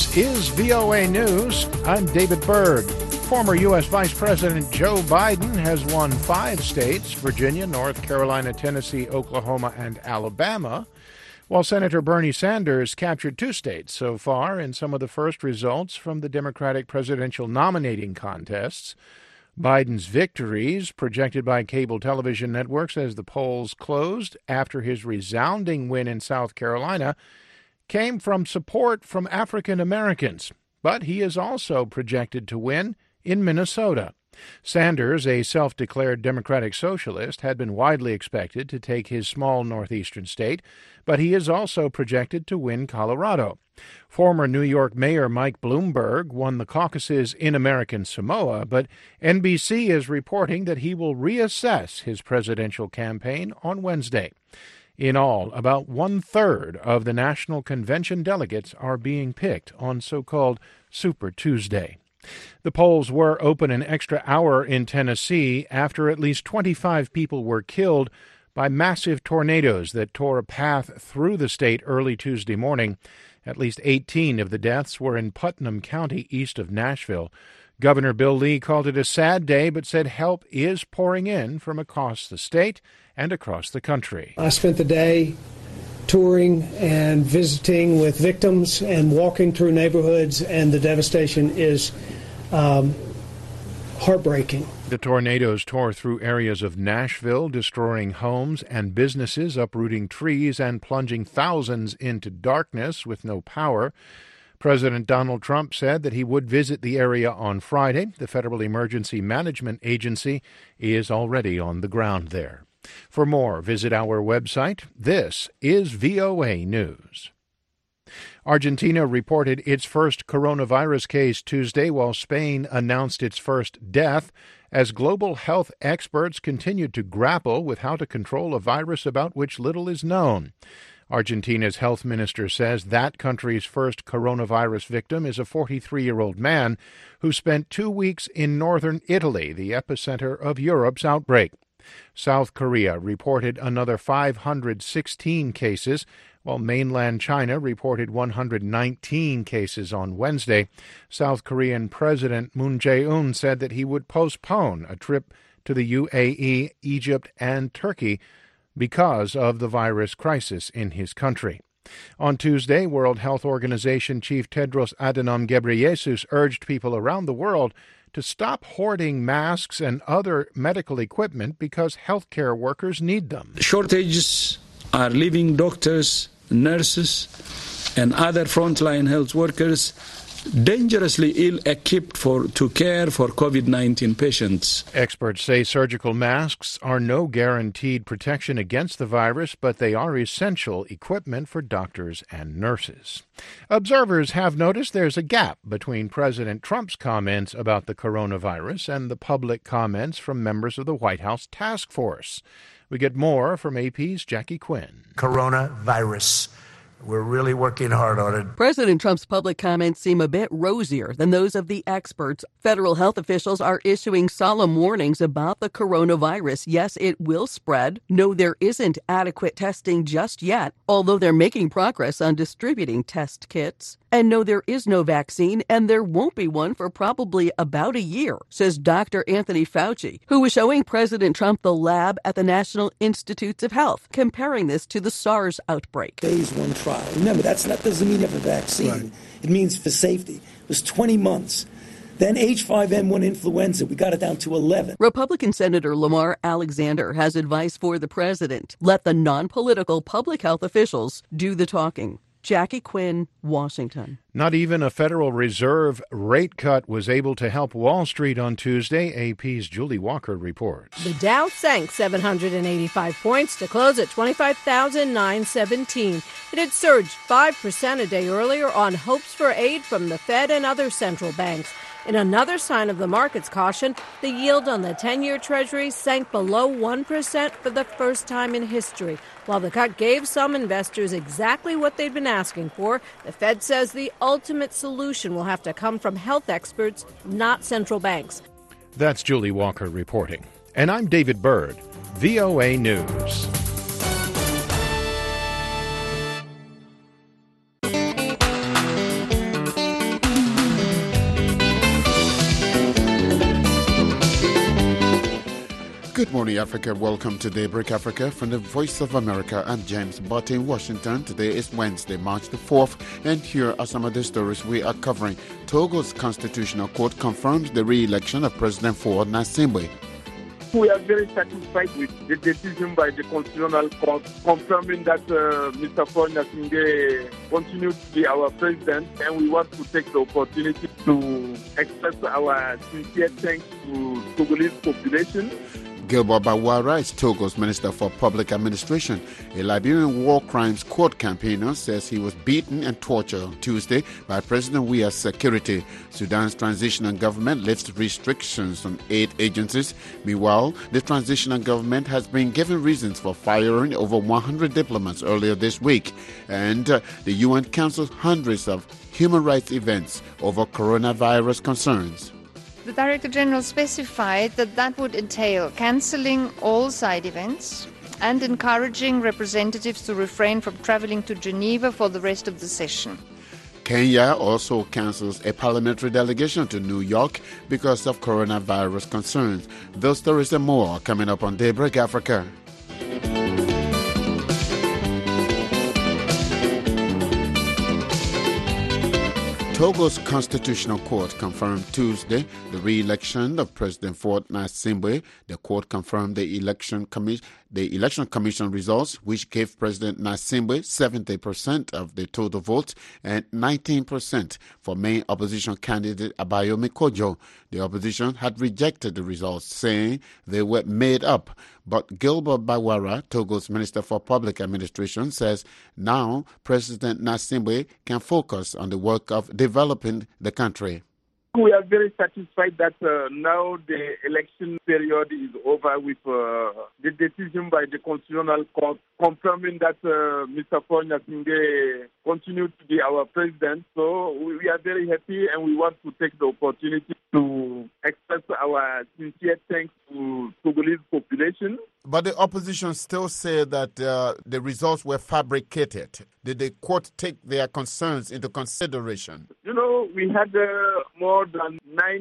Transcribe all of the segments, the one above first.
This is VOA News. I'm David Byrd. Former U.S. Vice President Joe Biden has won 5 states, Virginia, North Carolina, Tennessee, Oklahoma, and Alabama, while Senator Bernie Sanders captured 2 states so far in some of the first results from the Democratic presidential nominating contests. Biden's victories, projected by cable television networks as the polls closed after his resounding win in South Carolina, came from support from African Americans, but he is also projected to win in Minnesota. Sanders, a self-declared Democratic socialist, had been widely expected to take his small northeastern state, but he is also projected to win Colorado. Former New York Mayor Mike Bloomberg won the caucuses in American Samoa, but NBC is reporting that he will reassess his presidential campaign on Wednesday. In all, about 1/3 of the National Convention delegates are being picked on so-called Super Tuesday. The polls were open an extra hour in Tennessee after at least 25 people were killed by massive tornadoes that tore a path through the state early Tuesday morning. At least 18 of the deaths were in Putnam County, east of Nashville. Governor Bill Lee called it a sad day, but said help is pouring in from across the state and across the country. I spent the day touring and visiting with victims and walking through neighborhoods, and the devastation is heartbreaking. The tornadoes tore through areas of Nashville, destroying homes and businesses, uprooting trees, and plunging thousands into darkness with no power. President Donald Trump said that he would visit the area on Friday. The Federal Emergency Management Agency is already on the ground there. For more, visit our website. This is VOA News. Argentina reported its first coronavirus case Tuesday, while Spain announced its first death, as global health experts continued to grapple with how to control a virus about which little is known. Argentina's health minister says that country's first coronavirus victim is a 43-year-old man who spent 2 weeks in northern Italy, the epicenter of Europe's outbreak. South Korea reported another 516 cases, while mainland China reported 119 cases on Wednesday. South Korean President Moon Jae-in said that he would postpone a trip to the UAE, Egypt, and Turkey because of the virus crisis in his country. On Tuesday, World Health Organization Chief Tedros Adhanom Ghebreyesus urged people around the world to stop hoarding masks and other medical equipment because healthcare workers need them. Shortages are leaving doctors, nurses, and other frontline health workers dangerously ill-equipped to care for COVID-19 patients. Experts say surgical masks are no guaranteed protection against the virus, but they are essential equipment for doctors and nurses. Observers have noticed there's a gap between President Trump's comments about the coronavirus and the public comments from members of the White House task force. We get more from AP's Jackie Quinn. Coronavirus. We're really working hard on it. President Trump's public comments seem a bit rosier than those of the experts. Federal health officials are issuing solemn warnings about the coronavirus. Yes, it will spread. No, there isn't adequate testing just yet, although they're making progress on distributing test kits. And no, there is no vaccine, and there won't be one for probably about a year, says Dr. Anthony Fauci, who was showing President Trump the lab at the National Institutes of Health, comparing this to the SARS outbreak. Phase 1 trial. Remember, that doesn't mean you have a vaccine. Right. It means for safety. It was 20 months. Then H5N1 influenza, we got it down to 11. Republican Senator Lamar Alexander has advice for the president. Let the non-political public health officials do the talking. Jackie Quinn, Washington. Not even a Federal Reserve rate cut was able to help Wall Street on Tuesday, AP's Julie Walker reports. The Dow sank 785 points to close at 25,917. It had surged 5% a day earlier on hopes for aid from the Fed and other central banks. In another sign of the market's caution, the yield on the 10-year Treasury sank below 1% for the first time in history. While the cut gave some investors exactly what they'd been asking for, the Fed says the ultimate solution will have to come from health experts, not central banks. That's Julie Walker reporting. And I'm David Byrd, VOA News. Good morning, Africa. Welcome to Daybreak Africa from the Voice of America. I'm James Butt in Washington. Today is Wednesday, March the 4th, and here are some of the stories we are covering. Togo's Constitutional Court confirms the re-election of President Faure Gnassingbé. We are very satisfied with the decision by the Constitutional Court confirming that Mr. Faure Gnassingbé continues to be our president, and we want to take the opportunity to express our sincere thanks to Togolese population. Gilbert Bawara is Togo's Minister for Public Administration. A Liberian war crimes court campaigner says he was beaten and tortured on Tuesday by President Weah's security. Sudan's transitional government lifts restrictions on aid agencies. Meanwhile, the transitional government has been given reasons for firing over 100 diplomats earlier this week. And the UN cancels hundreds of human rights events over coronavirus concerns. The Director General specified that would entail cancelling all side events and encouraging representatives to refrain from travelling to Geneva for the rest of the session. Kenya also cancels a parliamentary delegation to New York because of coronavirus concerns. Those stories and more are coming up on Daybreak Africa. Togo's Constitutional Court confirmed Tuesday the re-election of President Faure Gnassingbé. The court confirmed the election commission results, which gave President Gnassingbé 70% of the total votes and 19% for main opposition candidate Abayomi Kojo. The opposition had rejected the results, saying they were made up. But Gilbert Bawara, Togo's Minister for Public Administration, says now President Gnassingbé can focus on the work of developing the country. We are very satisfied that now the election period is over with the decision by the Constitutional Court confirming that Mr. Faure Gnassingbé continues to be our president. So we are very happy, and we want to take the opportunity to express our sincere thanks to Togolese population. But the opposition still say that the results were fabricated. Did the court take their concerns into consideration? You know, we had more than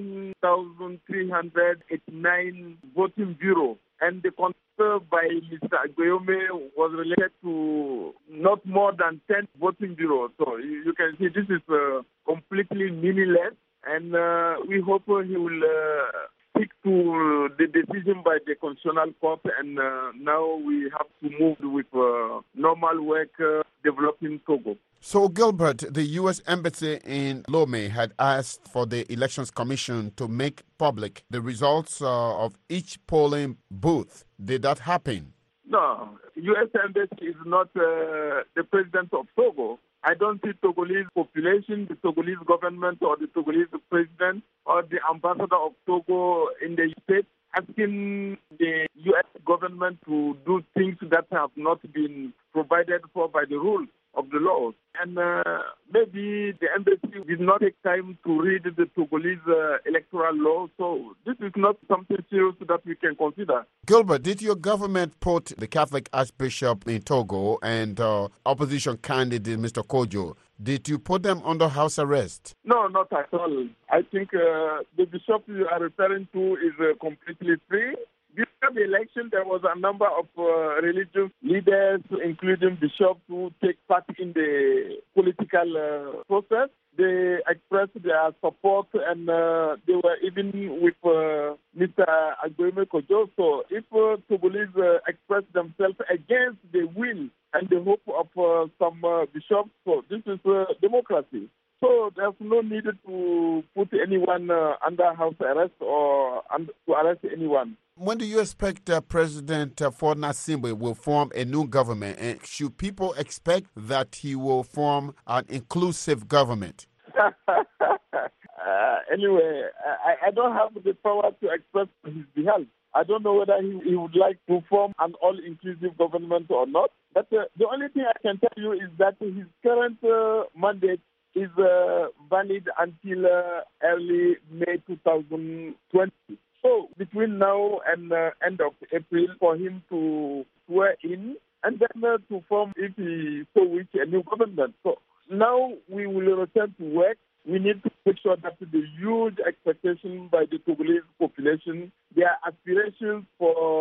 9,389 voting bureaus, and the concern by Mr. Abayomi was related to not more than 10 voting bureaus. So you can see this is completely meaningless, and we hope he will stick to the decision by the Constitutional Court, and now we have to move with normal work developing Togo. So, Gilbert, the U.S. Embassy in Lomé had asked for the Elections Commission to make public the results of each polling booth. Did that happen? No, U.S. Embassy is not the president of Togo. I don't see Togolese population, the Togolese government, or the Togolese president, or the ambassador of Togo in the States asking the U.S. government to do things that have not been provided for by the rules of the laws. And maybe the embassy did not take time to read the Togolese electoral law. So this is not something serious that we can consider. Gilbert, did your government put the Catholic Archbishop in Togo and opposition candidate Mr. Kojo, did you put them under house arrest? No, not at all. I think the bishop you are referring to is completely free. Before the election, there was a number of religious leaders, including bishops, who take part in the political process. They expressed their support, and they were even with Mr. Abayomi Kojo. So if Togolese express themselves against the will and the hope of some bishops, so this is democracy. So there's no need to put anyone under house arrest or to arrest anyone. When do you expect President Faure Gnassingbé will form a new government? And should people expect that he will form an inclusive government? Anyway, I don't have the power to express on his behalf. I don't know whether he would like to form an all-inclusive government or not. But the only thing I can tell you is that his current mandate is valid until early May 2020. So between now and end of April, for him to swear in and then to form, if he so wish, a new government. So now we will return to work. We need to make sure that the huge expectation by the Togolese population, their aspirations for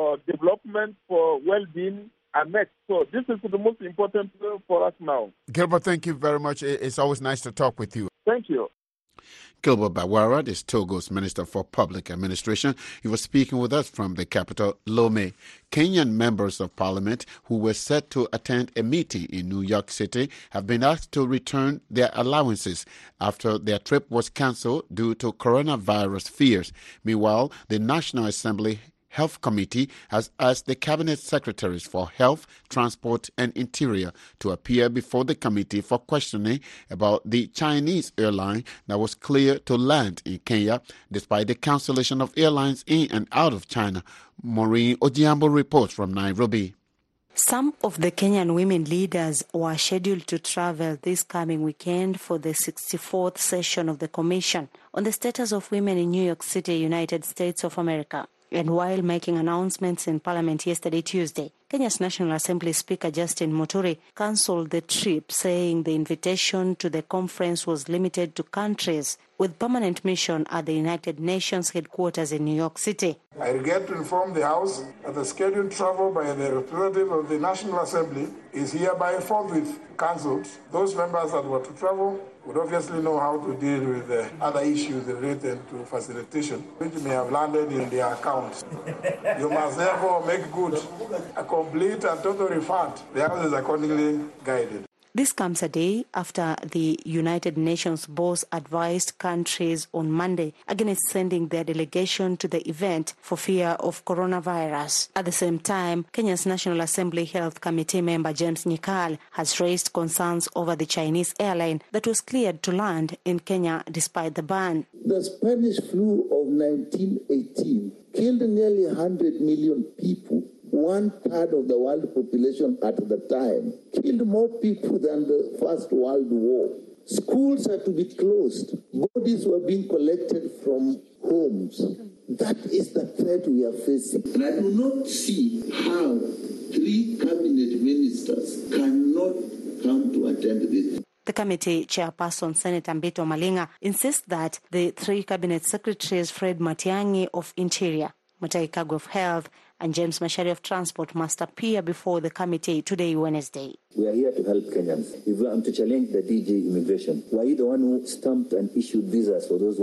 development, for well-being are met. So this is the most important for us now. Gilbert, thank you very much. It's always nice to talk with you. Thank you. Gilbert Bawara is Togo's Minister for Public Administration. He was speaking with us from the capital, Lomé. Kenyan members of parliament who were set to attend a meeting in New York City have been asked to return their allowances after their trip was cancelled due to coronavirus fears. Meanwhile, the National Assembly Health Committee has asked the Cabinet Secretaries for Health, Transport and Interior to appear before the committee for questioning about the Chinese airline that was cleared to land in Kenya despite the cancellation of airlines in and out of China. Maureen Ojiambo reports from Nairobi. Some of the Kenyan women leaders were scheduled to travel this coming weekend for the 64th session of the Commission on the Status of Women in New York City, United States of America. And while making announcements in Parliament yesterday, Tuesday, Kenya's National Assembly Speaker Justin Muturi cancelled the trip, saying the invitation to the conference was limited to countries with permanent mission at the United Nations headquarters in New York City. I regret to inform the House that the scheduled travel by the representative of the National Assembly is hereby forthwith cancelled. Those members that were to travel would obviously know how to deal with the other issues related to facilitation, which may have landed in their accounts. You must therefore make good a complete and total refund. The House is accordingly guided. This comes a day after the United Nations boss advised countries on Monday against sending their delegation to the event for fear of coronavirus. At the same time, Kenya's National Assembly Health Committee member James Nyikal has raised concerns over the Chinese airline that was cleared to land in Kenya despite the ban. The Spanish flu of 1918 killed nearly 100 million people. 1/3 of the world population at the time, killed more people than the First World War. Schools had to be closed. Bodies were being collected from homes. That is the threat we are facing. And I do not see how 3 cabinet ministers cannot come to attend this. The committee chairperson, Senator Mbito Malinga, insists that the 3 cabinet secretaries, Fred Matiang'i of Interior, Mutahi Kagwe of Health, and James Macharia of Transport must appear before the committee today, Wednesday. We are here to help Kenyans. If we are to challenge the DG immigration, were you the one who stamped and issued visas for those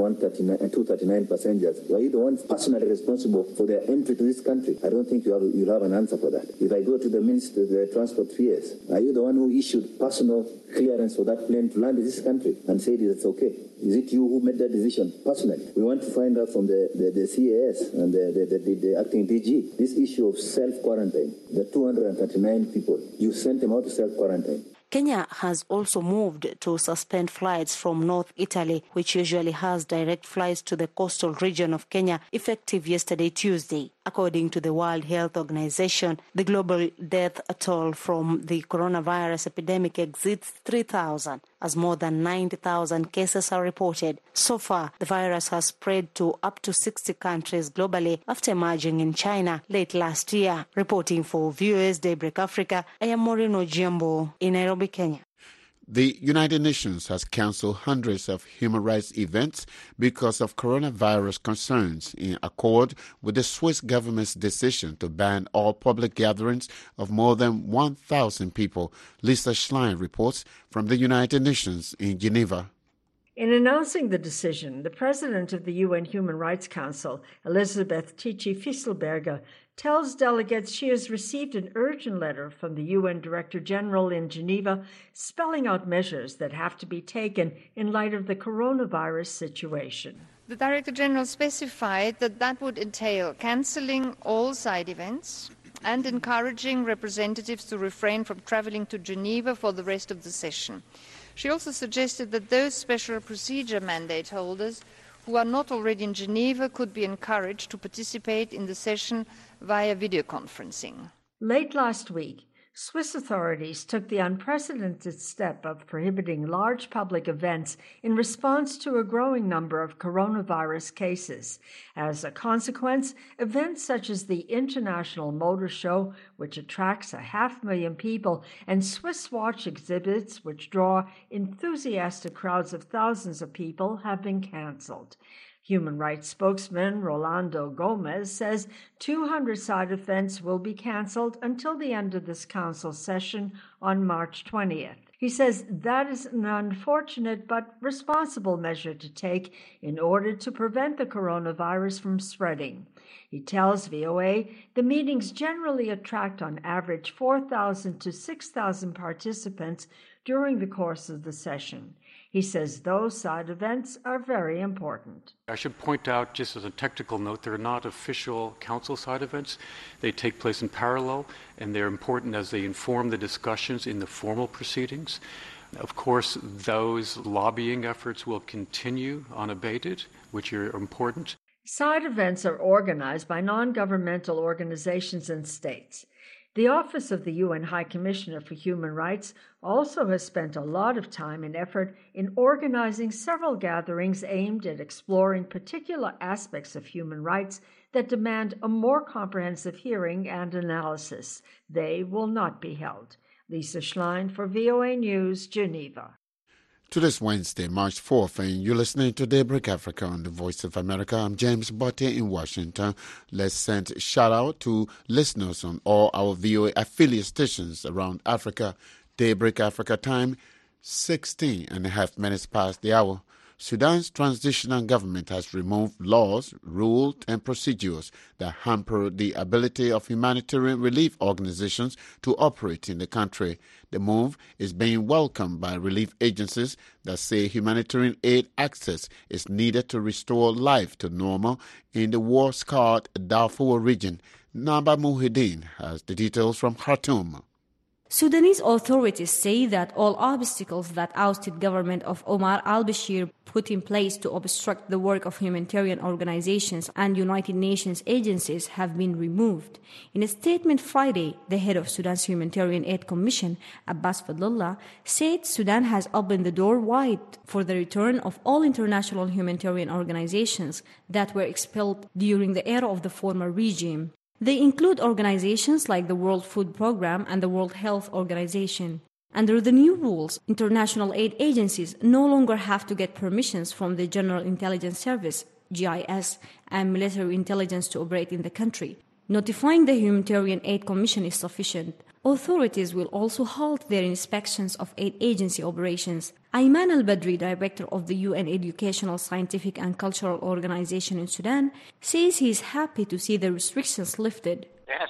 239 passengers? Were you the one personally responsible for their entry to this country? I don't think you'll have an answer for that. If I go to the Minister of the Transport Affairs, are you the one who issued personal clearance for that plane to land in this country and said it's okay? Is it you who made that decision personally? We want to find out from the CAS and the acting DG this issue of self-quarantine. The 239 people, you sent them out to self-quarantine. Kenya has also moved to suspend flights from North Italy, which usually has direct flights to the coastal region of Kenya, effective yesterday, Tuesday. According to the World Health Organization, the global death toll from the coronavirus epidemic exceeds 3,000, as more than 90,000 cases are reported. So far, the virus has spread to up to 60 countries globally after emerging in China late last year. Reporting for Viewers Daybreak Africa, I am Maureen Ojiambo in Nairobi, Kenya. The United Nations has cancelled hundreds of human rights events because of coronavirus concerns, in accord with the Swiss government's decision to ban all public gatherings of more than 1,000 people. Lisa Schlein reports from the United Nations in Geneva. In announcing the decision, the president of the UN Human Rights Council, Elisabeth Tichy-Fisselberger, tells delegates she has received an urgent letter from the UN Director General in Geneva spelling out measures that have to be taken in light of the coronavirus situation. The Director General specified that would entail cancelling all side events and encouraging representatives to refrain from travelling to Geneva for the rest of the session. She also suggested that those special procedure mandate holders who are not already in Geneva could be encouraged to participate in the session via video conferencing. Late last week, Swiss authorities took the unprecedented step of prohibiting large public events in response to a growing number of coronavirus cases. As a consequence, events such as the International Motor Show, which attracts 500,000 people, and Swiss watch exhibits, which draw enthusiastic crowds of thousands of people, have been cancelled. Human rights spokesman Rolando Gomez says 200 side events will be canceled until the end of this council session on March 20th. He says that is an unfortunate but responsible measure to take in order to prevent the coronavirus from spreading. He tells VOA the meetings generally attract on average 4,000 to 6,000 participants during the course of the session. He says those side events are very important. I should point out, just as a technical note, they're not official council side events. They take place in parallel, and they're important as they inform the discussions in the formal proceedings. Of course, those lobbying efforts will continue unabated, which are important. Side events are organized by non-governmental organizations and states. The Office of the UN High Commissioner for Human Rights also has spent a lot of time and effort in organizing several gatherings aimed at exploring particular aspects of human rights that demand a more comprehensive hearing and analysis. They will not be held. Lisa Schlein for VOA News, Geneva. Today's Wednesday, March 4th, and you're listening to Daybreak Africa on the Voice of America. I'm James Botte in Washington. Let's send a shout-out to listeners on all our VOA affiliate stations around Africa. Daybreak Africa time, 16 and a half minutes past the hour. Sudan's transitional government has removed laws, rules, and procedures that hamper the ability of humanitarian relief organizations to operate in the country. The move is being welcomed by relief agencies that say humanitarian aid access is needed to restore life to normal in the war-scarred Darfur region. Naba Muhyiddin has the details from Khartoum. Sudanese authorities say that all obstacles that ousted government of Omar al-Bashir put in place to obstruct the work of humanitarian organizations and United Nations agencies have been removed. In a statement Friday, the head of Sudan's Humanitarian Aid Commission, Abbas Fadlallah, said Sudan has opened the door wide for the return of all international humanitarian organizations that were expelled during the era of the former regime. They include organizations like the World Food Programme and the World Health Organization. Under the new rules, international aid agencies no longer have to get permissions from the General Intelligence Service, GIS, and military intelligence to operate in the country. Notifying the Humanitarian Aid Commission is sufficient. Authorities will also halt their inspections of aid agency operations. Ayman al-Badri, director of the UN Educational, Scientific and Cultural Organization in Sudan, says he is happy to see the restrictions lifted.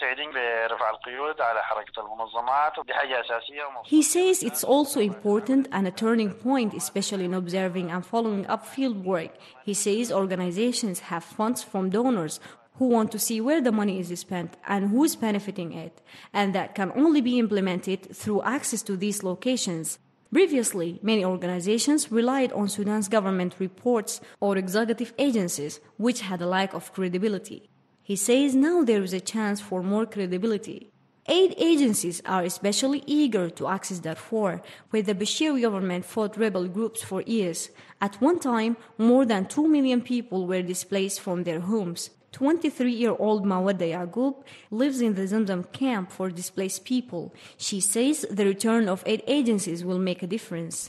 He says it's also important and a turning point, especially in observing and following up field work. He says organizations have funds from donors who want to see where the money is spent and who is benefiting it, and that can only be implemented through access to these locations. Previously, many organizations relied on Sudan's government reports or executive agencies, which had a lack of credibility. He says now there is a chance for more credibility. Aid agencies are especially eager to access Darfur, where the Bashir government fought rebel groups for years. At one time, more than 2 million people were displaced from their homes. 23-year-old Mawadda Yaqub lives in the Zamzam camp for displaced people. She says the return of aid agencies will make a difference.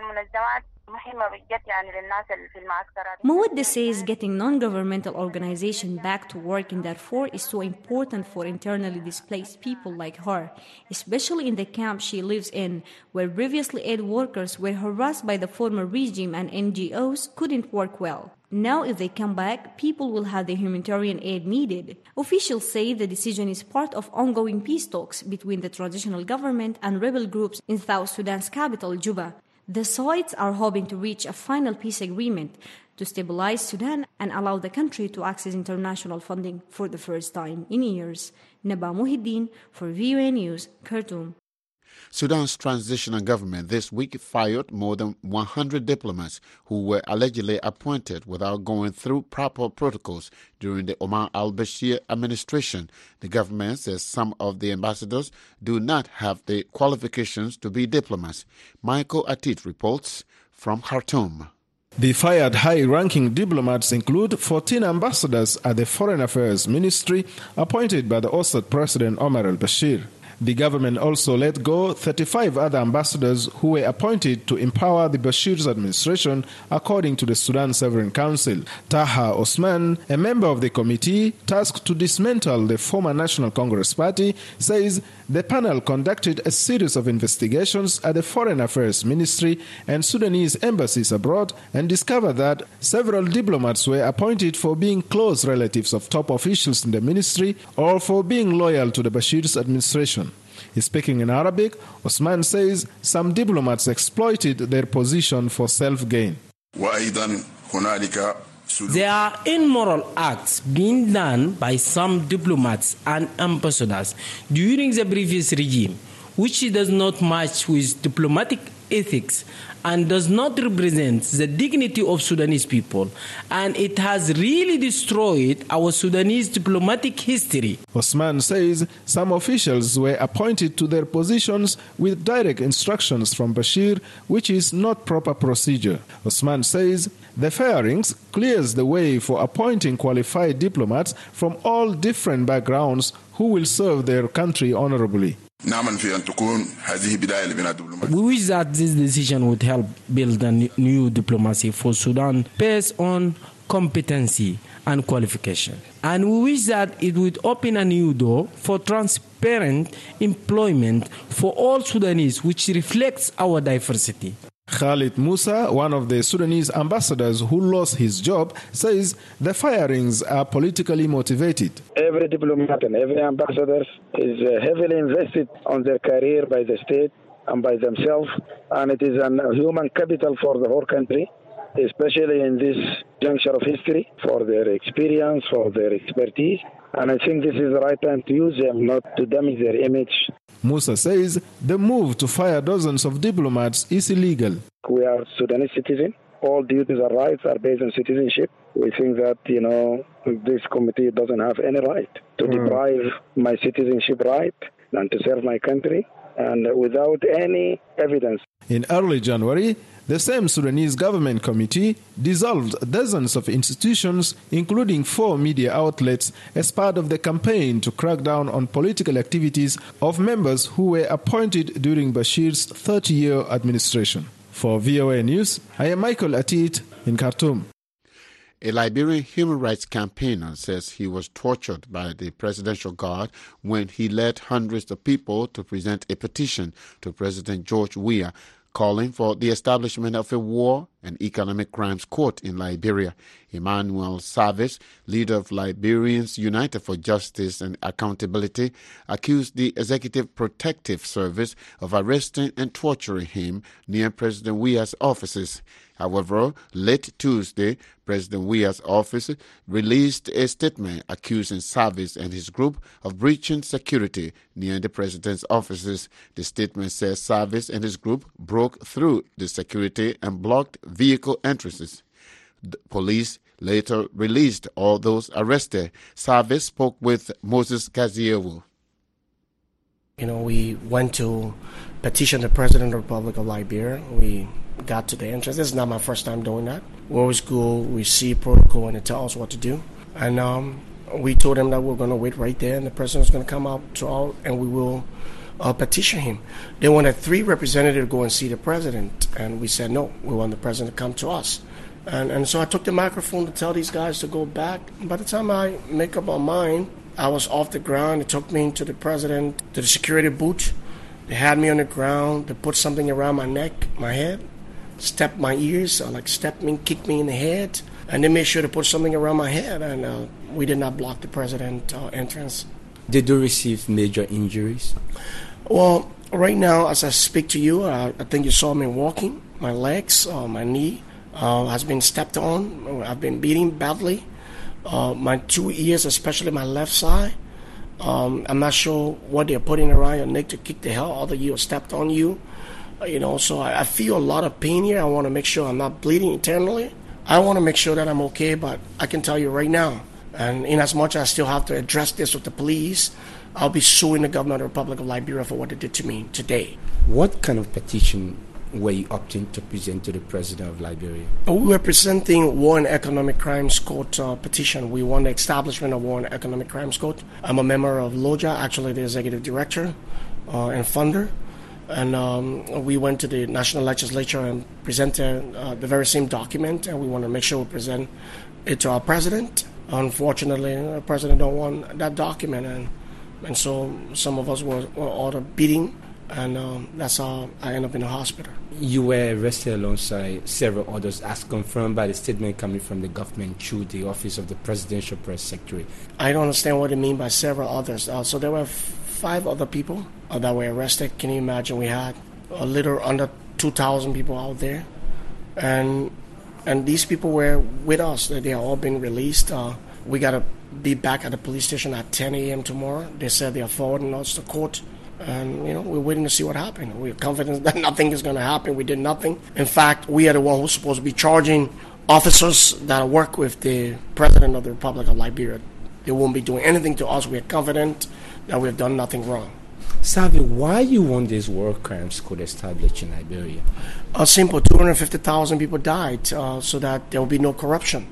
Mawadda says getting non-governmental organizations back to work in Darfur is so important for internally displaced people like her, especially in the camp she lives in, where previously aid workers were harassed by the former regime and NGOs couldn't work well. Now, if they come back, people will have the humanitarian aid needed. Officials say the decision is part of ongoing peace talks between the transitional government and rebel groups in South Sudan's capital, Juba. The sides are hoping to reach a final peace agreement to stabilize Sudan and allow the country to access international funding for the first time in years. Naba Muhyiddin for VOA News, Khartoum. Sudan's transitional government this week fired more than 100 diplomats who were allegedly appointed without going through proper protocols during the Omar al-Bashir administration. The government says some of the ambassadors do not have the qualifications to be diplomats. Michael Atit reports from Khartoum. The fired high-ranking diplomats include 14 ambassadors at the Foreign Affairs Ministry appointed by the ousted President Omar al-Bashir. The government also let go 35 other ambassadors who were appointed to empower the Bashir's administration, according to the Sudan Sovereign Council. Taha Osman, a member of the committee tasked to dismantle the former National Congress Party, says the panel conducted a series of investigations at the Foreign Affairs Ministry and Sudanese embassies abroad and discovered that several diplomats were appointed for being close relatives of top officials in the ministry or for being loyal to the Bashir's administration. Speaking in Arabic, Osman says some diplomats exploited their position for self-gain. There are immoral acts being done by some diplomats and ambassadors during the previous regime, which does not match with diplomatic ethics and does not represent the dignity of Sudanese people, and it has really destroyed our Sudanese diplomatic history. Osman says some officials were appointed to their positions with direct instructions from Bashir, which is not proper procedure. Osman says the firings clears the way for appointing qualified diplomats from all different backgrounds who will serve their country honorably. We wish that this decision would help build a new diplomacy for Sudan based on competency and qualification. And we wish that it would open a new door for transparent employment for all Sudanese, which reflects our diversity. Khalid Musa, one of the Sudanese ambassadors who lost his job, says the firings are politically motivated. Every diplomat and every ambassador is heavily invested on their career by the state and by themselves, and it is a human capital for the whole country, especially in this juncture of history, for their experience, for their expertise. And I think this is the right time to use them, not to damage their image. Musa says the move to fire dozens of diplomats is illegal. We are Sudanese citizens. All duties and rights are based on citizenship. We think that, this committee doesn't have any right to deprive my citizenship right and to serve my country, and without any evidence. In early January, the same Sudanese government committee dissolved dozens of institutions, including 4 media outlets, as part of the campaign to crack down on political activities of members who were appointed during Bashir's 30-year administration. For VOA News, I am Michael Atit in Khartoum. A Liberian human rights campaigner says he was tortured by the Presidential Guard when he led hundreds of people to present a petition to President George Weah calling for the establishment of a war and economic crimes court in Liberia. Emmanuel Savage, leader of Liberians United for Justice and Accountability, accused the Executive Protective Service of arresting and torturing him near President Weah's offices. However, late Tuesday, President Weah's office released a statement accusing Savage and his group of breaching security near the president's offices. The statement says Savage and his group broke through the security and blocked vehicle entrances. The police later released all those arrested. Savage spoke with Moses Kaziewu. We went to petition the President of the Republic of Liberia. We got to the entrance. This is not my first time doing that. We always go, we see protocol, and they tell us what to do. And we told them that we're going to wait right there, and the President is going to come out and we will petition him. They wanted 3 representatives to go and see the President, and we said no, we want the President to come to us. And so I took the microphone to tell these guys to go back. By the time I make up my mind, I was off the ground. They took me to the President, to the security booth. They had me on the ground. They put something around my neck, my head, stepped my ears, stepped me, kicked me in the head. And they made sure to put something around my head. And we did not block the President's entrance. Did you receive major injuries? Well, right now, as I speak to you, I think you saw me walking. My legs, my knee has been stepped on. I've been beaten badly. My 2 ears, especially my left side. I'm not sure what they're putting around your neck to kick the hell out of you or stepped on you. So I feel a lot of pain here. I want to make sure I'm not bleeding internally. I want to make sure that I'm okay, but I can tell you right now, and in as much as I still have to address this with the police, I'll be suing the government of the Republic of Liberia for what they did to me today. What kind of petition were you opting to present to the President of Liberia? We were presenting War and Economic Crimes Court petition. We want the establishment of War and Economic Crimes Court. I'm a member of LOJA, actually the executive director. and funder. And we went to the national legislature and presented the very same document, and we want to make sure we present it to our president. Unfortunately, the president don't want that document, and so some of us were ordered beating, and that's how I ended up in the hospital. You were arrested alongside several others, as confirmed by the statement coming from the government through the Office of the Presidential Press Secretary. I don't understand what they mean by several others. So there were 5 other people that were arrested. Can you imagine? We had a little under 2,000 people out there, and these people were with us. They are all being released. We got to be back at the police station at 10 a.m. tomorrow. They said they are forwarding us to court. And, we're waiting to see what happened. We're confident that nothing is going to happen. We did nothing. In fact, we are the one who's supposed to be charging officers that work with the President of the Republic of Liberia. They won't be doing anything to us. We're confident that we've done nothing wrong. Savvy, why you want this war crimes court established in Liberia? Simple. 250,000 people died so that there will be no corruption.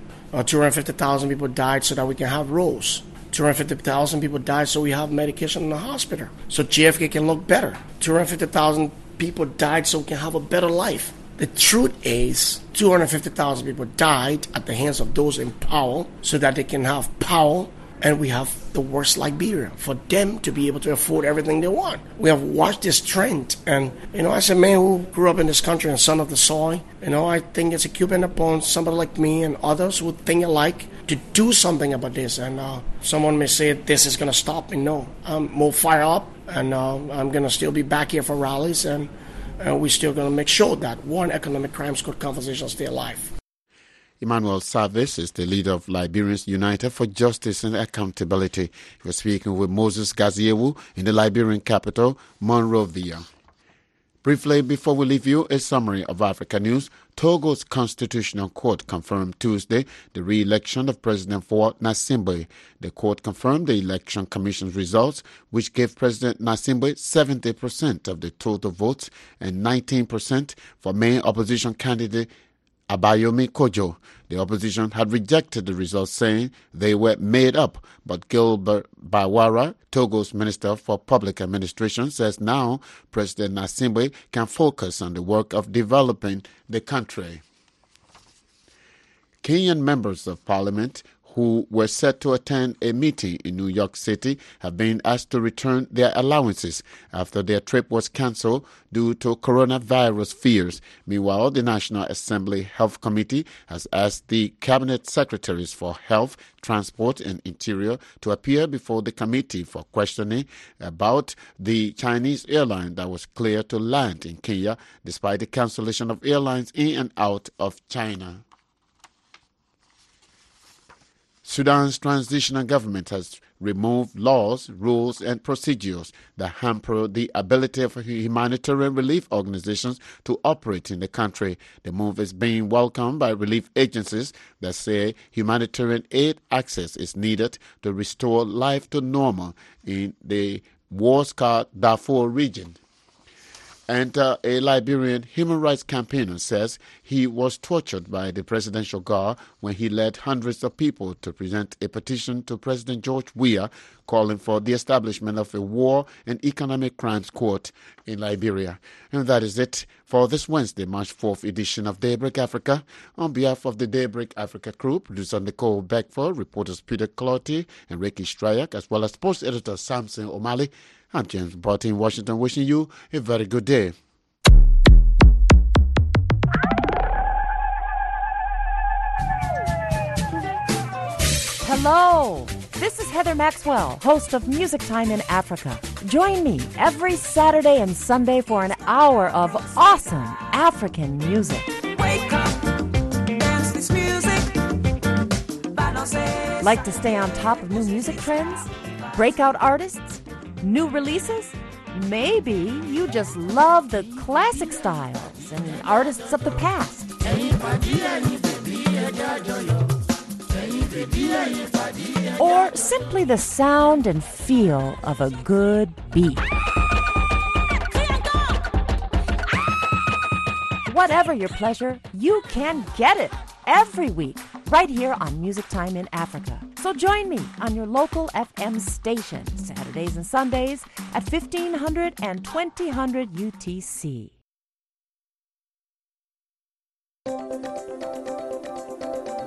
250,000 people died so that we can have roads. 250,000 people died so we have medication in the hospital, so JFK can look better. 250,000 people died so we can have a better life. The truth is, 250,000 people died at the hands of those in power so that they can have power, and we have the worst Liberia for them to be able to afford everything they want. We have watched this trend, and as a man who grew up in this country and son of the soil, I think it's incumbent upon somebody like me and others who think alike to do something about this. And someone may say this is going to stop me. No, I'm more fired up, and I'm going to still be back here for rallies, and we're still going to make sure that one economic crimes court conversation stay alive. Emmanuel Service is the leader of Liberians United for Justice and Accountability. He was speaking with Moses Gaziewu in the Liberian capital, Monrovia. Briefly, before we leave you, a summary of Africa news. Togo's Constitutional Court confirmed Tuesday the re-election of President Faure Gnassingbe. The court confirmed the Election Commission's results, which gave President Gnassingbe 70% of the total votes and 19% for main opposition candidate Abayomi Kojo. The opposition had rejected the results, saying they were made up, but Gilbert Bawara, Togo's Minister for Public Administration, says now President Gnassingbe can focus on the work of developing the country. Kenyan members of parliament who were set to attend a meeting in New York City have been asked to return their allowances after their trip was cancelled due to coronavirus fears. Meanwhile, the National Assembly Health Committee has asked the Cabinet Secretaries for Health, Transport and Interior to appear before the committee for questioning about the Chinese airline that was cleared to land in Kenya despite the cancellation of airlines in and out of China. Sudan's transitional government has removed laws, rules, and procedures that hamper the ability of humanitarian relief organizations to operate in the country. The move is being welcomed by relief agencies that say humanitarian aid access is needed to restore life to normal in the war-scarred Darfur region. And a Liberian human rights campaigner says he was tortured by the presidential guard when he led hundreds of people to present a petition to President George Weah calling for the establishment of a war and economic crimes court in Liberia. And that is it for this Wednesday, March 4th edition of Daybreak Africa. On behalf of the Daybreak Africa crew, producer Nicole Beckford, reporters Peter Clotty and Ricky Stryak, as well as sports editor Samson O'Malley, I'm James Barty in Washington, wishing you a very good day. Hello, this is Heather Maxwell, host of Music Time in Africa. Join me every Saturday and Sunday for an hour of awesome African music. Wake up, dance this music. Like to stay on top of new music trends? Breakout artists? New releases? Maybe you just love the classic styles and artists of the past. Or simply the sound and feel of a good beat. Whatever your pleasure, you can get it every week right here on Music Time in Africa. So join me on your local FM station Saturdays and Sundays at 1500 and 2000 UTC.